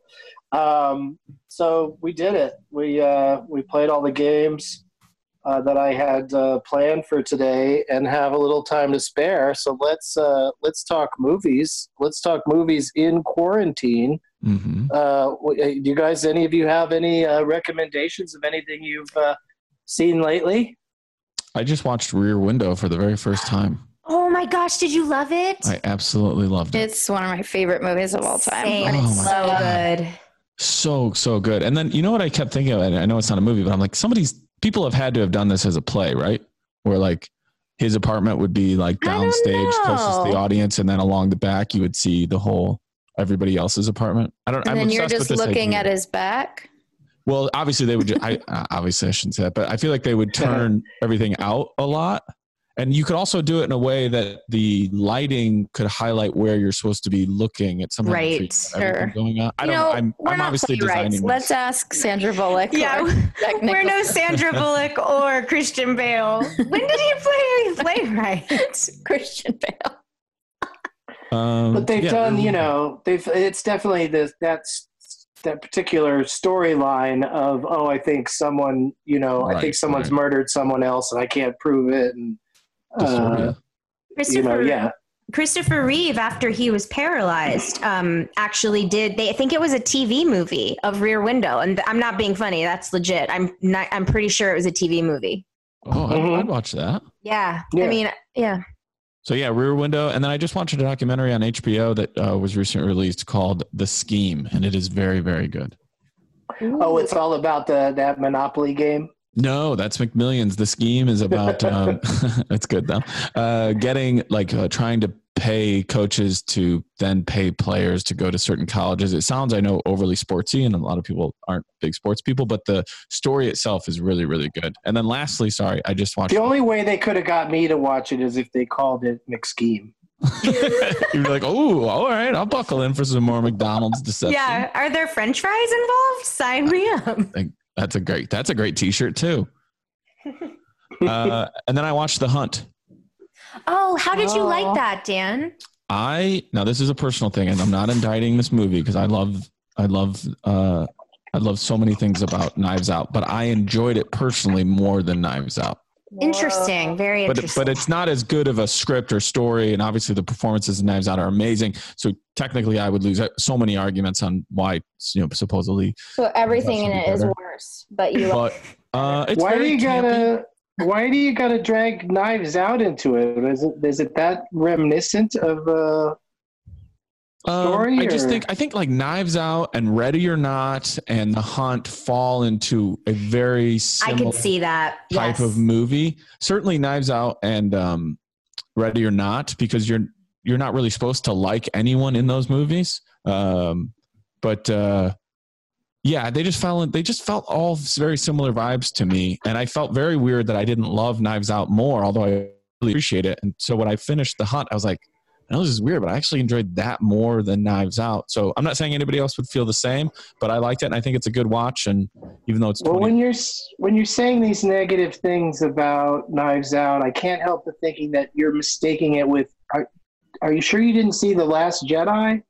So we did it. We played all the games that I had planned for today, and have a little time to spare. So let's talk movies. Let's talk movies in quarantine. Mm-hmm. Do you guys, any of you, have any recommendations of anything you've seen lately? I just watched Rear Window for the very first time. Oh my gosh, did you love it? I absolutely loved it. It's one of my favorite movies of all time. Same. Oh It's my so God. good. So good. And then, you know what I kept thinking of? And I know it's not a movie, but I'm like, people have had to have done this as a play, right? Where his apartment would be downstage closest to the audience, and then along the back you would see everybody else's apartment. And then you're just looking at his back. Well, obviously they would. Obviously I shouldn't say that, but I feel like they would turn everything out a lot, and you could also do it in a way that the lighting could highlight where you're supposed to be looking at something. Right. Sure. Going on. I don't know. I'm obviously designing. Let's ask Sandra Bullock. Yeah, we're no Sandra Bullock or Christian Bale. When did he play playwright? Christian Bale. But they've done, it's definitely that particular storyline of, I think someone, I think someone's murdered someone else and I can't prove it. And, Christopher Reeve, after he was paralyzed, actually I think it was a TV movie of Rear Window. And I'm not being funny. That's legit. I'm pretty sure it was a TV movie. Oh, I'd watch that. Yeah. Yeah. I mean, yeah. So yeah, Rear Window. And then I just watched a documentary on HBO that was recently released called The Scheme. And it is very, very good. Oh, it's all about that Monopoly game? No, that's McMillions. The Scheme is about, that's good though. Getting trying to pay coaches to then pay players to go to certain colleges. It sounds, I know, overly sportsy, and a lot of people aren't big sports people, but the story itself is really, really good. And then lastly, sorry, I just watched. The only way they could have got me to watch it is if they called it McScheme. You'd be like, oh, all right, I'll buckle in for some more McDonald's deception. Yeah. Are there French fries involved? Sign me up. That's a great t-shirt too. And then I watched The Hunt. Oh, how did you like that, Dan? Now this is a personal thing, and I'm not indicting this movie because I love so many things about Knives Out, but I enjoyed it personally more than Knives Out. Interesting. Very interesting. But it's not as good of a script or story. And obviously the performances in Knives Out are amazing. So technically I would lose so many arguments on why, supposedly. So everything in it is worse, but you it's why do you gotta drag Knives Out into it? Is it that reminiscent of story? I think like Knives Out and Ready or Not and The Hunt fall into a very similar I could see that type of movie. Certainly Knives Out and Ready or Not, because you're not really supposed to like anyone in those movies. Yeah, they just felt all very similar vibes to me, and I felt very weird that I didn't love Knives Out more, although I really appreciate it. And so when I finished The Hunt, I was like, I know this is weird, but I actually enjoyed that more than Knives Out. So I'm not saying anybody else would feel the same, but I liked it, and I think it's a good watch. And even though it's when you're saying these negative things about Knives Out, I can't help but thinking that you're mistaking it with. Are you sure you didn't see The Last Jedi?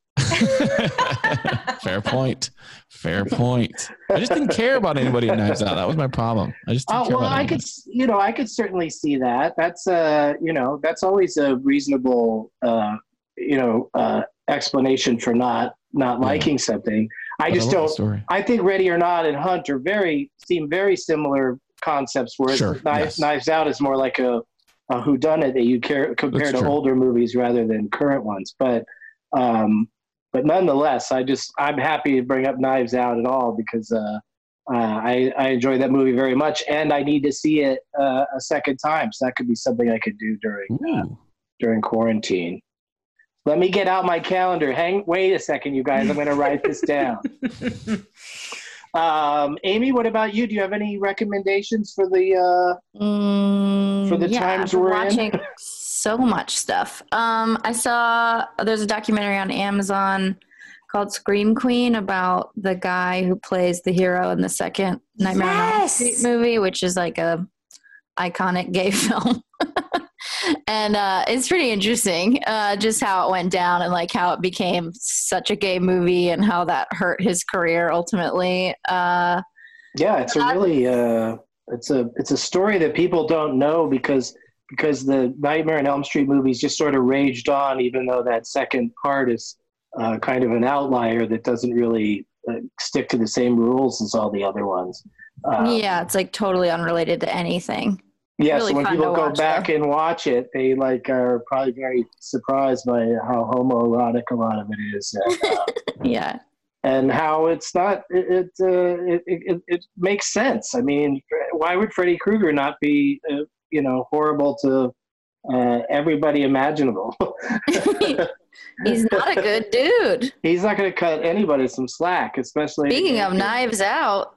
Fair point. I just didn't care about anybody in Knives Out. That was my problem. I just didn't care about anybody. I could certainly see that. That's that's always a reasonable explanation for not liking something. I just don't. Story. I think Ready or Not and Hunt seem very similar concepts. Whereas Knives Out is more like a whodunit that you compare to older movies rather than current ones. But nonetheless, I'm happy to bring up Knives Out at all because I enjoy that movie very much, and I need to see it a second time. So that could be something I could do during quarantine. Let me get out my calendar. Wait a second, you guys. I'm going to write this down. Amy, what about you? Do you have any recommendations for the times we're watching in? So much stuff. I saw there's a documentary on Amazon called Scream Queen about the guy who plays the hero in the second Nightmare on Elm Street movie, which is like a iconic gay film. And it's pretty interesting just how it went down and like how it became such a gay movie and how that hurt his career ultimately. It's a story that people don't know because the Nightmare on Elm Street movies just sort of raged on, even though that second part is kind of an outlier that doesn't really stick to the same rules as all the other ones. It's like totally unrelated to anything. Yeah, really, so when people go back and watch it, they are probably very surprised by how homoerotic a lot of it is. And, and how it's not. It makes sense. I mean, why would Freddy Krueger not be horrible to everybody imaginable? He's not a good dude. He's not going to cut anybody some slack, especially. Speaking of Knives Out.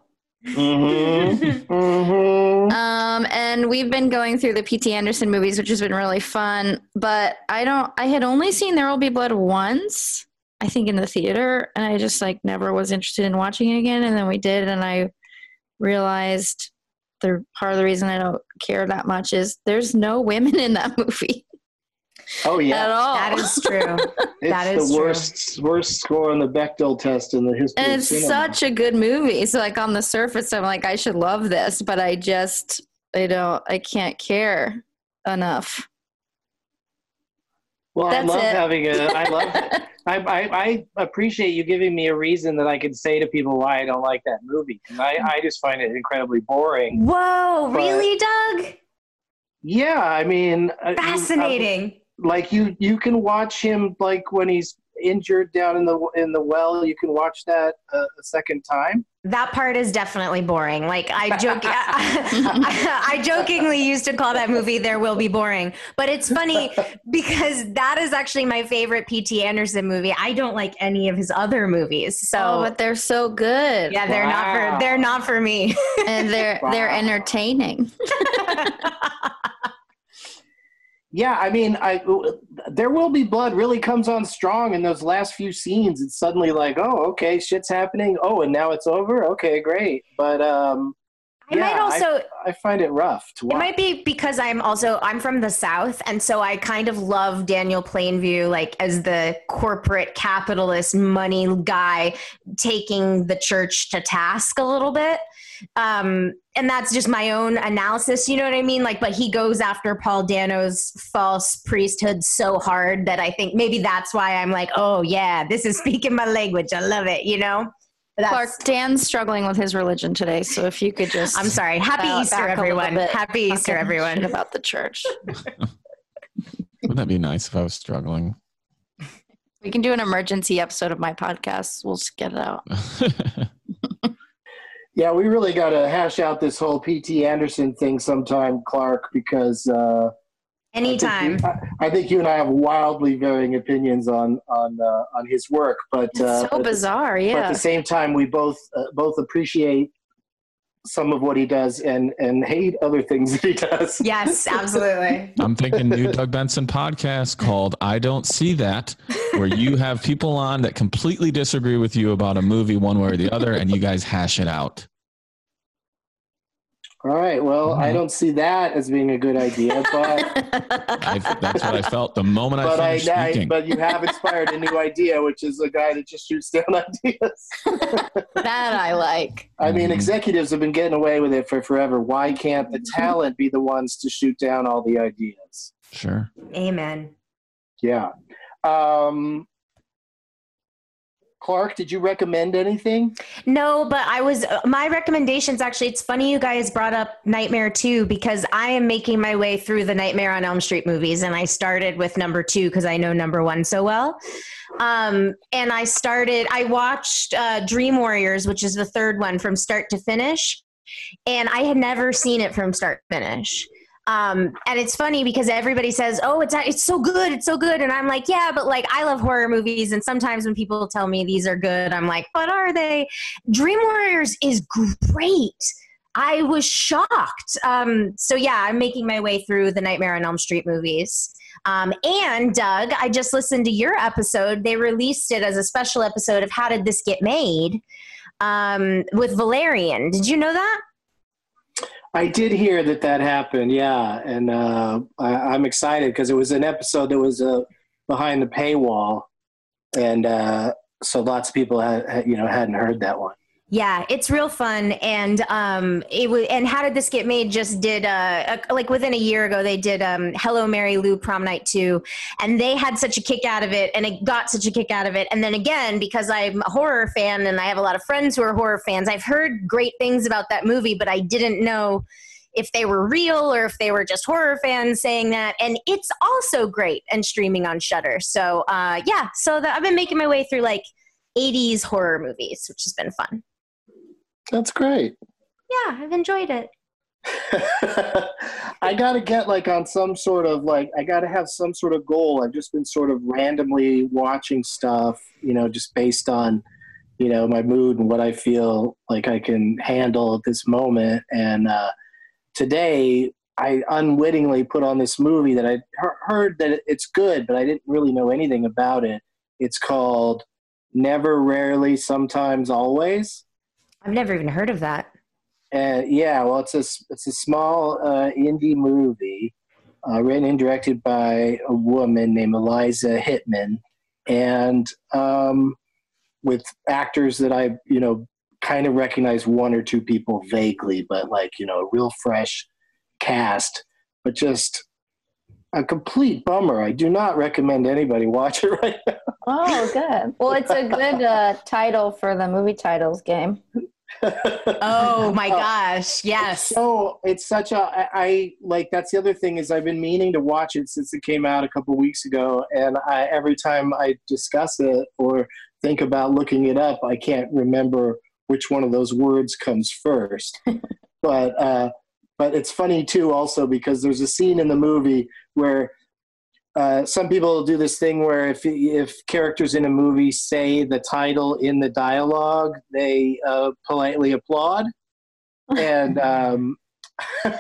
And we've been going through the P.T. Anderson movies, which has been really fun, but I had only seen There Will Be Blood once, I think, in the theater, and I just never was interested in watching it again. And then we did, and I realized part of the reason I don't care that much is there's no women in that movie. Oh yeah, at all. That is true. It's the worst score on the Bechdel test in the history. And it's such a good movie. So on the surface, I'm like, I should love this, but I can't care enough. Well, I appreciate you giving me a reason that I can say to people why I don't like that movie. And I just find it incredibly boring. Whoa, really, Doug? Yeah, I mean, fascinating. You can watch him when he's injured down in the well. You can watch that a second time. That part is definitely boring. I jokingly used to call that movie There Will Be Boring, but it's funny because that is actually my favorite P.T. Anderson movie. I don't like any of his other movies. But they're so good. Yeah, they're not for me. And they're entertaining. Yeah, I mean, There Will Be Blood really comes on strong in those last few scenes. It's suddenly like, oh, okay, shit's happening. Oh, and now it's over. Okay, great. But I find it rough to watch. It might be because I'm from the South, and so I kind of love Daniel Plainview, like as the corporate capitalist money guy taking the church to task a little bit. And that's just my own analysis, you know what I mean? Like, but he goes after Paul Dano's false priesthood so hard that I think maybe that's why I'm like, oh yeah, this is speaking my language. I love it, you know? Clark, Dan's struggling with his religion today, so if you could just... I'm sorry. Happy Easter, everyone. Happy Easter, everyone. About the church. Wouldn't that be nice if I was struggling? We can do an emergency episode of my podcast. We'll just get it out. Yeah, we really got to hash out this whole P.T. Anderson thing sometime, Clark, because... Anytime. I think you and I have wildly varying opinions on his work, but it's so bizarre. Yeah. But at the same time, we both appreciate some of what he does and hate other things that he does. Yes, absolutely. I'm thinking new Doug Benson podcast called "I Don't See That," where you have people on that completely disagree with you about a movie one way or the other, and you guys hash it out. All right. Well, I don't see that as being a good idea, but that's what I felt the moment I finished speaking. But you have inspired a new idea, which is a guy that just shoots down ideas. That I like. I mean, executives have been getting away with it for forever. Why can't the talent be the ones to shoot down all the ideas? Sure. Amen. Yeah. Clark, did you recommend anything? No, but my recommendations, actually, it's funny you guys brought up Nightmare 2 because I am making my way through the Nightmare on Elm Street movies, and I started with number 2 because I know number 1 so well. And I watched Dream Warriors, which is the third one, from start to finish, and I had never seen it from start to finish. And it's funny because everybody says, oh, it's so good. It's so good. And I'm like, yeah, but like, I love horror movies. And sometimes when people tell me these are good, I'm like, what are they? Dream Warriors is great. I was shocked. So yeah, I'm making my way through the Nightmare on Elm Street movies. And Doug, I just listened to your episode. They released it as a special episode of How Did This Get Made? With Valerian. Did you know that? I did hear that happened, yeah, and I'm excited because it was an episode that was behind the paywall, and so lots of people hadn't heard that one. Yeah, it's real fun, and it was. And How Did This Get Made? Just did like within a year ago, they did Hello Mary Lou Prom Night 2, and they had such a kick out of it, and it got such a kick out of it. And then again, because I'm a horror fan and I have a lot of friends who are horror fans, I've heard great things about that movie, but I didn't know if they were real or if they were just horror fans saying that. And it's also great and streaming on Shudder. So yeah, I've been making my way through like 80s horror movies, which has been fun. That's great. Yeah, I've enjoyed it. I got to get like on some sort of like, I got to have some sort of goal. I've just been sort of randomly watching stuff, just based on, my mood and what I feel like I can handle at this moment. And today I unwittingly put on this movie that I heard that it's good, but I didn't really know anything about it. It's called Never, Rarely, Sometimes, Always. I've never even heard of that. Yeah, well, it's a small indie movie written and directed by a woman named Eliza Hittman, and with actors that I, kind of recognize one or two people vaguely, but like, a real fresh cast, but just a complete bummer. I do not recommend anybody watch it right now. Oh, good. Well, it's a good title for the movie titles game. Oh my gosh, yes. So it's such I like, that's the other thing is I've been meaning to watch it since it came out a couple weeks ago, and every time I discuss it or think about looking it up, I can't remember which one of those words comes first. But it's funny too also because there's a scene in the movie where some people do this thing where if characters in a movie say the title in the dialogue, they politely applaud. And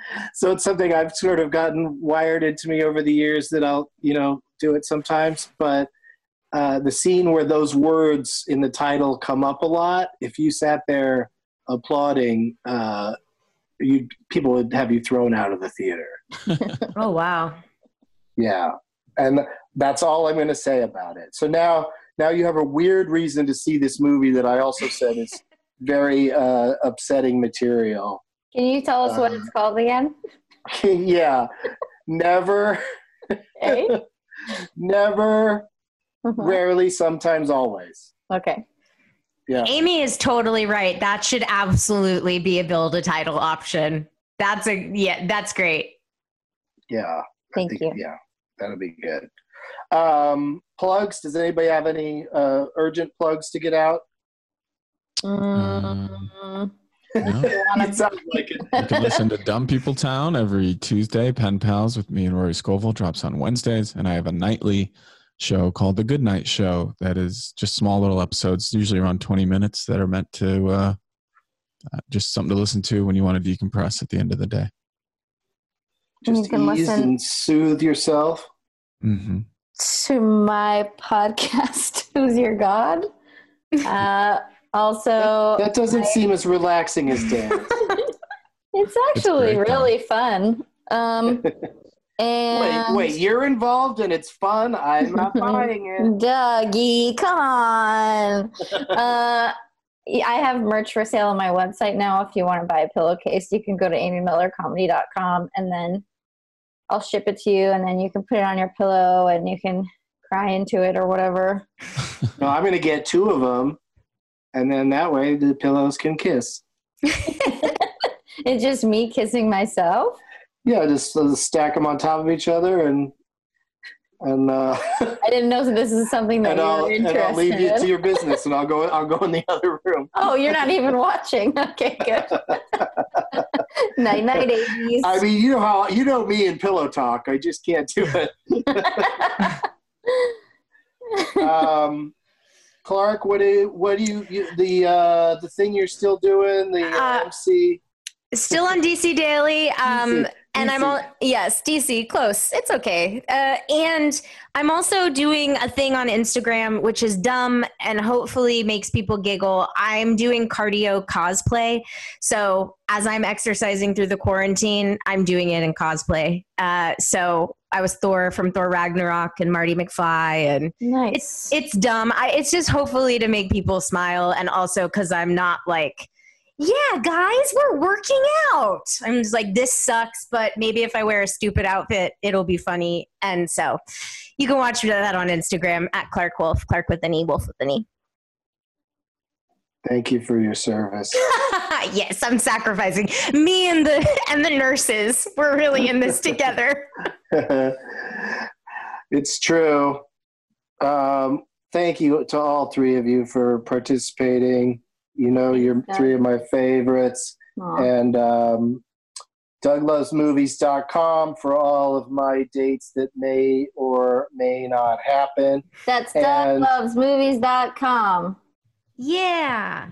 So it's something I've sort of gotten wired into me over the years that I'll, do it sometimes. But the scene where those words in the title come up a lot, if you sat there applauding, people would have you thrown out of the theater. Oh, wow. Yeah. And that's all I'm going to say about it. So now you have a weird reason to see this movie that I also said is very upsetting material. Can you tell us what it's called again? Yeah. Never. Hey? Never. Rarely, sometimes, always. Okay. Yeah. Amy is totally right. That should absolutely be a build a title option. That's great. Yeah. Thank you. Yeah, that'll be good. Plugs. Does anybody have any urgent plugs to get out? No. It sounds like it. You can listen to Dumb People Town every Tuesday. Pen Pals with me and Rory Scovel drops on Wednesdays, and I have a nightly show called The Good Night Show that is just small little episodes, usually around 20 minutes, that are meant to just something to listen to when you want to decompress at the end of the day. Just ease and soothe yourself. Mm-hmm. To my podcast, Who's Your God? Also, that doesn't seem as relaxing as dance. It's actually really fun. And wait, you're involved and it's fun? I'm not buying it. Dougie, come on. I have merch for sale on my website now. If you want to buy a pillowcase, you can go to amymillercomedy.com and then I'll ship it to you, and then you can put it on your pillow and you can cry into it or whatever. No, I'm going to get 2 of them. And then that way the pillows can kiss. It's just me kissing myself? Yeah, just stack them on top of each other and I didn't know this is something that you're interested in. And I'll leave you to your business and I'll go in the other room. Oh, you're not even watching. Okay, good. Night, 80s. I mean, you know me and pillow talk. I just can't do it. Clark, what do you the thing you're still doing, the MC? Still on DC Daily. DC. And I'm all, yes, DC, close. It's okay. And I'm also doing a thing on Instagram, which is dumb and hopefully makes people giggle. I'm doing cardio cosplay. So as I'm exercising through the quarantine, I'm doing it in cosplay. So I was Thor from Thor Ragnarok and Marty McFly, and nice. It's dumb. It's just hopefully to make people smile, and also because I'm not like, yeah, guys, we're working out. I'm just like, this sucks, but maybe if I wear a stupid outfit, it'll be funny. And so you can watch that on Instagram at Clark Wolf, Clark with an E, Wolf with an E. Thank you for your service. Yes, I'm sacrificing. Me and the nurses, we're really in this together. It's true. Thank you to all 3 of you for participating. You know, you're 3 of my favorites. Aww. And DougLovesMovies.com for all of my dates that may or may not happen. That's DougLovesMovies.com. Yeah.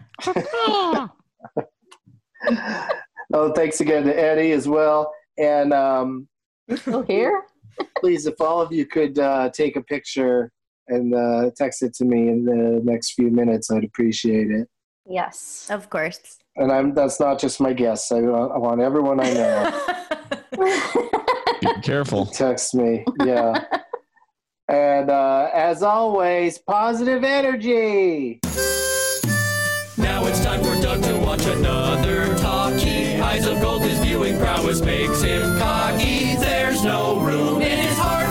Oh, thanks again to Eddie as well. And you're still here? Please, if all of you could take a picture and text it to me in the next few minutes, I'd appreciate it. Yes, of course. And that's not just my guests. I want everyone I know. Be careful. Text me. Yeah. And as always, positive energy. Now it's time for Doug to watch another talkie. Eyes of gold, his viewing prowess makes him cocky. There's no room in his heart